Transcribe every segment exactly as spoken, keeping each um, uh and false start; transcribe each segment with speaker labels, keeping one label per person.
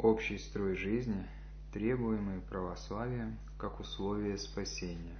Speaker 1: общий строй жизни, требуемый православием как условие спасения.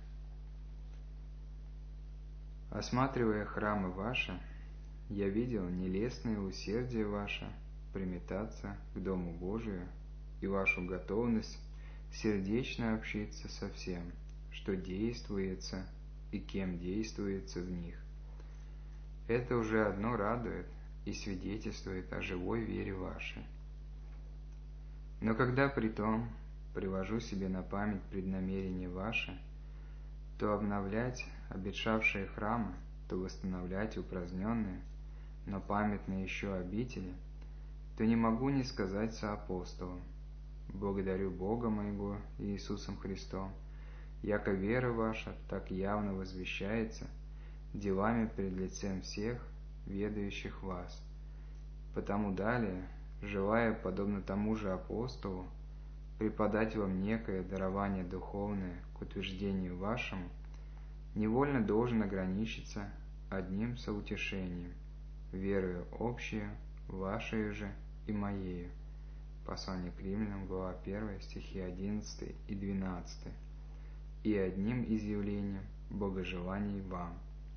Speaker 1: Осматривая храмы ваши, я видел нелестное усердие ваше приметаться к Дому Божию и вашу готовность сердечно общиться со всем, что действуется и кем действуется в них. Это уже одно радует и свидетельствует о живой вере вашей. Но когда при том привожу себе на память преднамерение ваше, то обновлять обетшавшие храмы, то восстановлять упраздненные, но памятные еще обители, то не могу не сказать соапостолам: благодарю Бога моего Иисусом Христом, яко вера ваша так явно возвещается делами пред лицем всех, ведающих вас. Потому далее, желая, подобно тому же апостолу, преподать вам некое дарование духовное к утверждению вашему, невольно должен ограничиться одним соутешением, верою общею, вашей же и моею. Послание к Римлянам, глава первая, стихи одиннадцатый и двенадцатый. И одним изъявлением богожеланий вам.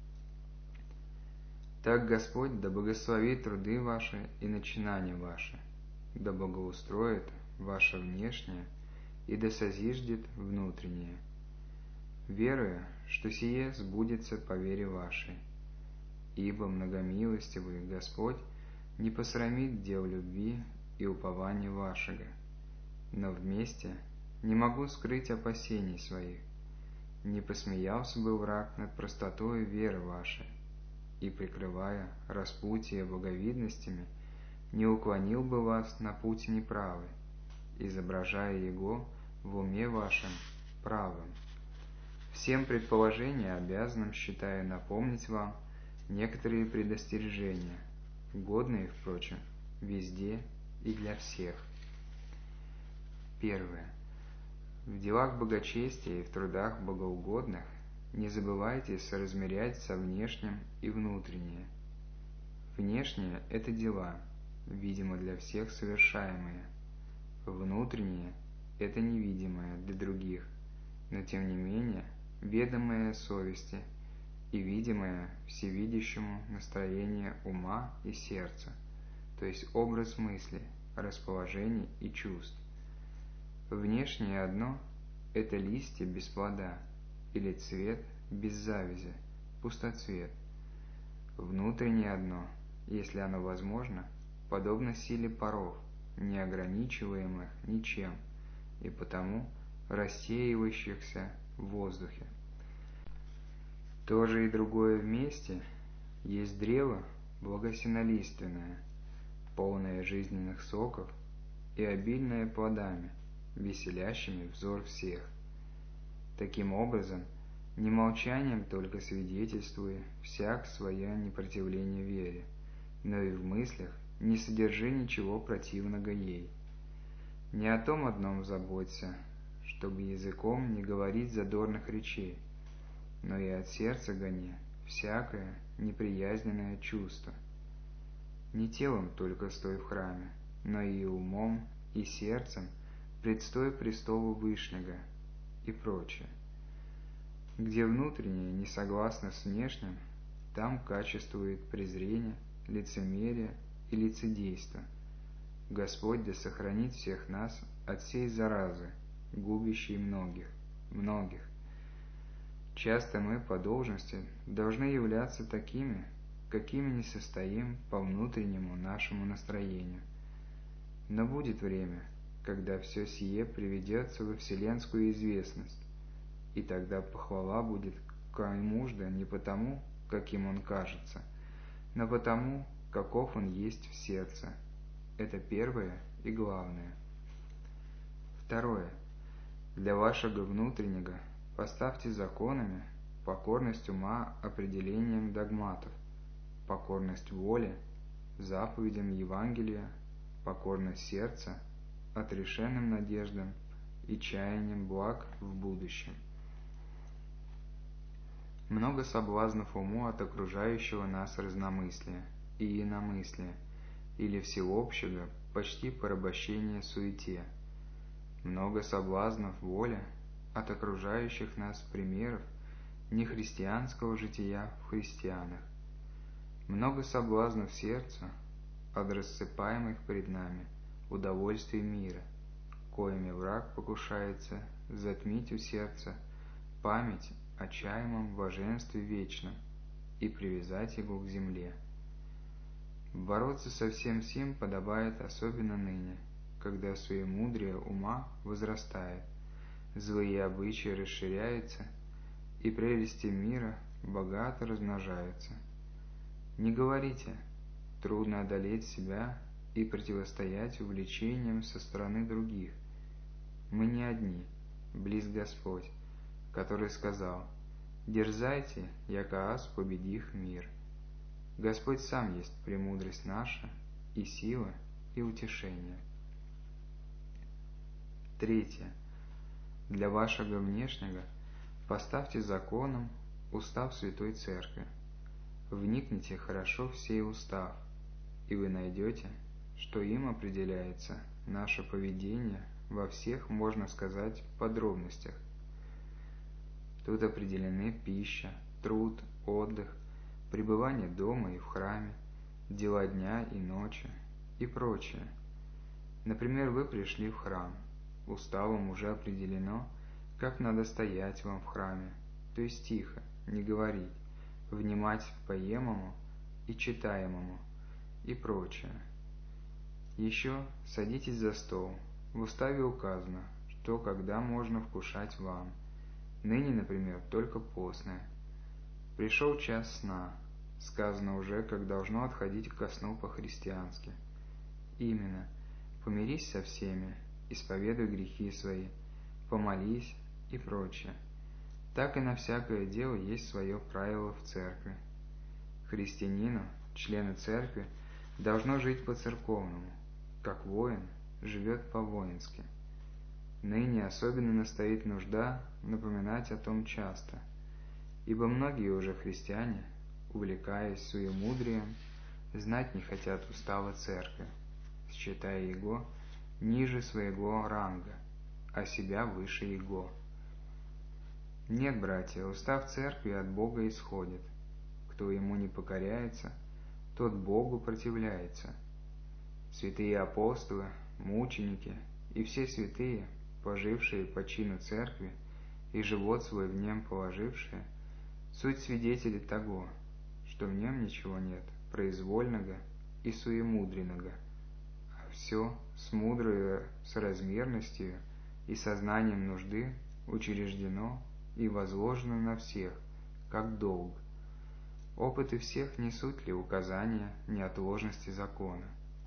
Speaker 1: Так Господь да благословит труды ваши и начинания ваши, да благоустроит ваше внешнее и да созиждет внутреннее, веруя, что сие сбудется по вере вашей. Ибо многомилостивый Господь не посрамит дел любви и упования вашего, но вместе не могу скрыть опасений своих. Не посмеялся бы враг над простотою веры вашей, и, прикрывая распутие боговидностями, не уклонил бы вас на путь неправый, изображая его в уме вашем правым. Всем предположения обязанным считаю напомнить вам некоторые предостережения, годные, впрочем, везде и для всех. Первое. В делах благочестия и в трудах богоугодных не забывайте соразмерять со внешним и внутреннее. Внешнее – это дела, видимо для всех совершаемые. Внутреннее – это невидимое для других, но тем не менее ведомое совести и видимое всевидящему настроение ума и сердца, то есть образ мысли, расположений и чувств. Внешнее одно – это листья без плода, или цвет без завязи, пустоцвет. Внутреннее одно, если оно возможно, подобно силе паров, не ограничиваемых ничем, и потому рассеивающихся в воздухе. То же и другое вместе есть древо благосенолиственное, полное жизненных соков и обильное плодами, веселящими взор всех. Таким образом, не молчанием только свидетельствуя всяк свое непротивление вере, но и в мыслях не содержи ничего противного ей. Не о том одном заботься, чтобы языком не говорить задорных речей, но и от сердца гони всякое неприязненное чувство. Не телом только стой в храме, но и умом, и сердцем предстой престолу Вышнего и прочее. Где внутреннее не согласно с внешним, там качествует презрение, лицемерие и лицедейство. Господь да сохранит всех нас от сей заразы, губящей многих, многих. Часто мы по должности должны являться такими, какими не состоим по внутреннему нашему настроению. Но будет время, когда все сие приведется во вселенскую известность, и тогда похвала будет кому же не потому, каким он кажется, но потому, каков он есть в сердце. Это первое и главное. Второе. Для вашего внутреннего поставьте законами покорность ума определением догматов, покорность воле заповедям Евангелия, покорность сердца отрешенным надеждам и чаянием благ в будущем. Много соблазнов уму от окружающего нас разномыслия и иномыслия, или всеобщего почти порабощения суете. Много соблазнов воля от окружающих нас примеров нехристианского жития в христианах. Много соблазнов сердца от рассыпаемых пред нами удовольствий мира, коими враг покушается затмить у сердца память о чаемом блаженстве вечном и привязать его к земле. Бороться со всем сим подобает особенно ныне, когда суемудрие ума возрастает, злые обычаи расширяются, и прелести мира богато размножаются. Не говорите, трудно одолеть себя и противостоять увлечениям со стороны других. Мы не одни, близ Господь, который сказал: «Дерзайте, яко аз победих мир». Господь сам есть премудрость наша, и сила, и утешение. Третье. Для вашего внешнего поставьте законом устав Святой Церкви. Вникните хорошо в сей устав, и вы найдете, что им определяется наше поведение во всех, можно сказать, подробностях. Тут определены пища, труд, отдых, пребывание дома и в храме, дела дня и ночи и прочее. Например, вы пришли в храм. Уставом уже определено, как надо стоять вам в храме, то есть тихо, не говорить, внимать поемому и читаемому и прочее. Еще садитесь за стол. В уставе указано, что когда можно вкушать вам. Ныне, например, только постное. Пришел час сна. Сказано уже, как должно отходить ко сну по-христиански. Именно: помирись со всеми, исповедуй грехи свои, помолись и прочее. Так и на всякое дело есть свое правило в церкви. Христианину, члену церкви, должно жить по-церковному, как воин живет по-воински. Ныне особенно настоит нужда напоминать о том часто, ибо многие уже христиане, увлекаясь суемудрием, знать не хотят устава церкви, считая его ниже своего ранга, а себя выше его. Нет, братья, устав церкви от Бога исходит. Кто ему не покоряется, тот Богу противляется. Святые апостолы, мученики и все святые, пожившие по чину церкви и живот свой в нем положившие, суть свидетели того, что в нем ничего нет произвольного и суемудренного, а все с мудрой соразмерностью и сознанием нужды учреждено и возложено на всех, как долг. Опыты всех несут ли указания неотложности закона?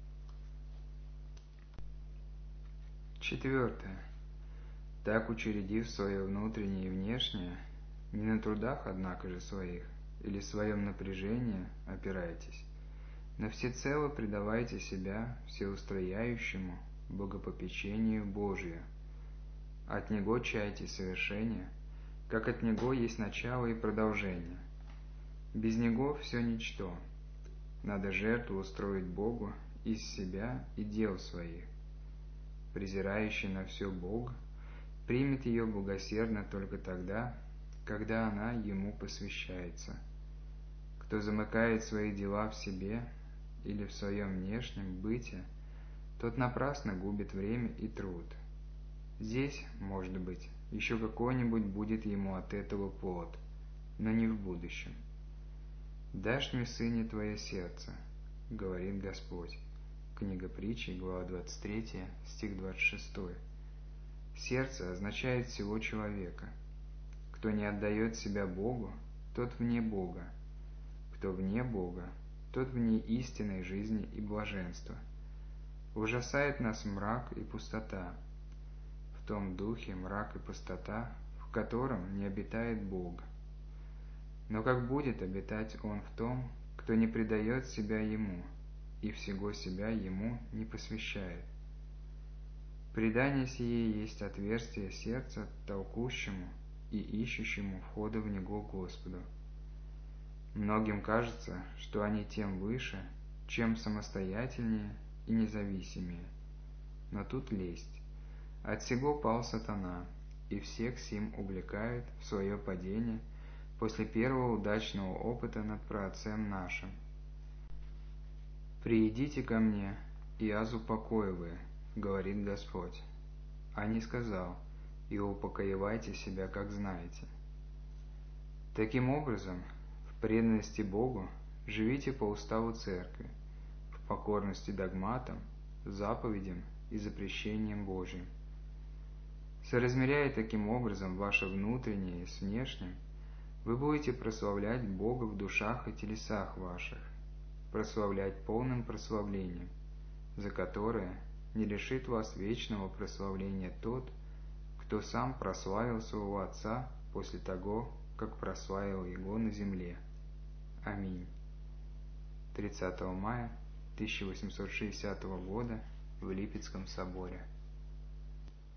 Speaker 1: Четвертое. Так, учредив свое внутреннее и внешнее, не на трудах, однако же, своих, или своем напряжении опирайтесь, но всецело предавайте себя всеустрояющему богопопечению Божию. От Него чайте совершения, как от Него есть начало и продолжение. Без Него все ничто. Надо жертву устроить Богу из себя и дел своих. Презирающий на все Бога примет ее богосердно только тогда, когда она ему посвящается. Кто замыкает свои дела в себе или в своем внешнем быте, тот напрасно губит время и труд. Здесь, может быть, еще какой-нибудь будет ему от этого плод, но не в будущем. «Дашь мне, сыне, твое сердце», — говорит Господь. Книга Притчи, глава двадцать третья, стих двадцать шестой. Сердце означает всего человека. Кто не отдает себя Богу, тот вне Бога. Кто вне Бога, тот вне истинной жизни и блаженства. Ужасает нас мрак и пустота. В том духе мрак и пустота, в котором не обитает Бог. Но как будет обитать Он в том, кто не предает себя Ему и всего себя Ему не посвящает? Предание сие есть отверстие сердца толкущему и ищущему входа в него Господу. Многим кажется, что они тем выше, чем самостоятельнее и независимее. Но тут лесть. От сего пал сатана, и всех сим увлекает в свое падение после первого удачного опыта над праотцем нашим. «Приидите ко мне, и аз упокоиваю, — говорит Господь, — а не сказал, и упокоивайте себя, как знаете». Таким образом, в преданности Богу живите по уставу Церкви, в покорности догматам, заповедям и запрещениям Божьим. Соразмеряя таким образом ваше внутреннее с внешним, вы будете прославлять Бога в душах и телесах ваших, прославлять полным прославлением, за которое не лишит вас вечного прославления тот, кто сам прославил своего Отца после того, как прославил Его на земле. Аминь. тридцатого мая тысяча восемьсот шестидесятого года в Липецком соборе.